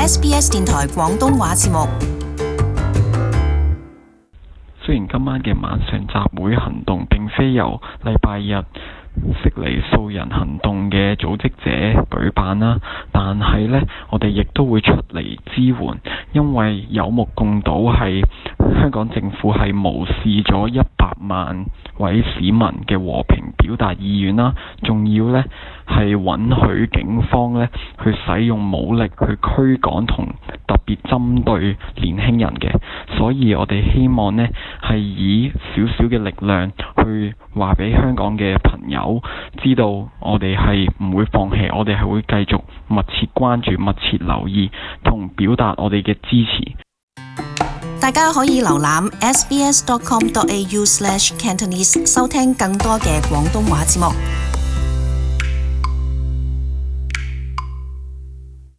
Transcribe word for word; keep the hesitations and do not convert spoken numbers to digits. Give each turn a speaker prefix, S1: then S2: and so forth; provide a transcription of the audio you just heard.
S1: S B S 電台廣東話節目。
S2: 雖然今晚嘅晚上集會行動並非由禮拜日悉尼素人行動嘅組織者舉辦啦，但係呢，我哋亦都會出嚟支援，因為有目共睹係香港政府係無視咗一百萬位市民嘅和平表達意願啦，仲要呢係允許警方呢去使用武力去驅趕同特別針對年輕人嘅，所以我哋希望呢係以少少嘅力量去話俾香港嘅朋友知道，我哋係唔會放棄，我哋係會繼續密切關注、密切留意同表達我哋嘅支持。
S1: 大家可以瀏覽 s b s dot com dot a u slash cantonese 收聽更多嘅廣東話節目。